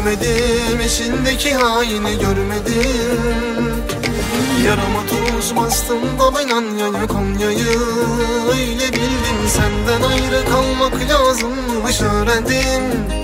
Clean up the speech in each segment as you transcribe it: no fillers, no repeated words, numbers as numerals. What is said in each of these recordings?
Sevmedim, içindeki haini görmedim. Yarama tuz bastım da ben Anya'ya Konya'yı öyle bildim. Senden ayrı kalmak lazımmış öğrendim.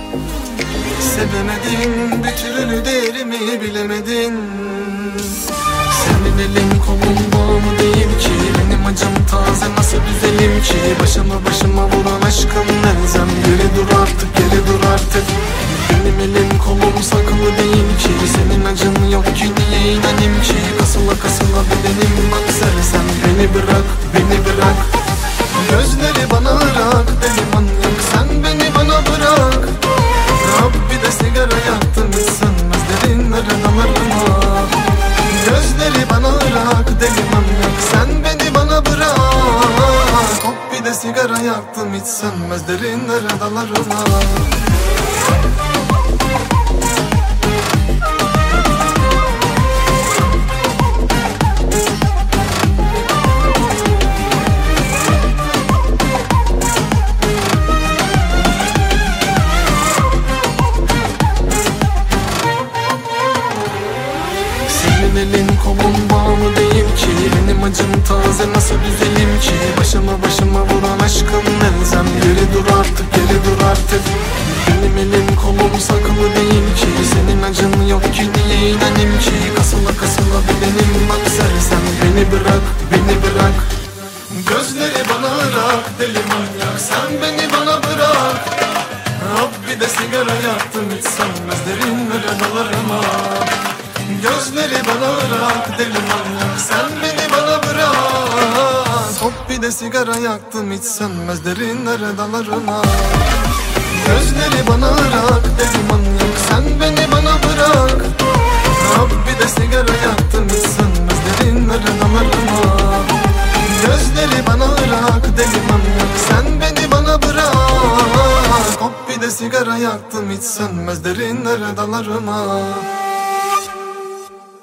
Sevemedim, bir türlü değerimi bilemedin. Senin elin kolun bağımı değil ki, benim acım taze nasıl düzelim ki? Başıma vuran aşkım nelzem, geri dur artık, geri dur artık. Benim elim kolum saklı değil ki, senin acın yok ki, niye inanayım ki? Kasıla bedenim bak sen beni bırak, beni bırak. Gözleri bana ırak, deli manyak sen beni bana bırak. Rabbi de sigara yaktım, hiç sönmez derinlere dalarıma. Gözleri bana ırak, deli manyak sen beni bana bırak. Hop bir de sigara yaktım, hiç sönmez derinlere dalarıma. Senin elin kolun bağımı değil ki, benim acım taze nasıl düzelim ki? Başıma vuran aşkım nelzem, geri dur artık, geri dur artık. Benim elim kolum saklı değil ki, senin acın yok ki, niye inanayım ki? Kasıla bedenim bak sen beni bırak, beni bırak. Gözleri bana ırak, deli manyak sen beni bana bırak. Rabbi de sigara yaktım, hiç sönmez derinlere dalarıma. Gözleri bana ırak, deli manyak sen beni bana bırak. Hop bir de sigara yaktım, hiç sönmez derinlere dalarıma. Gözleri bana ırak, deli manyak sen beni bana bırak. Rabbi de sigara yaktım, hiç sönmez derinlere dalarıma. Gözleri bana ırak, deli manyak sen beni bana bırak. Hop bir de sigara yaktım, hiç sönmez derinlere dalarıma.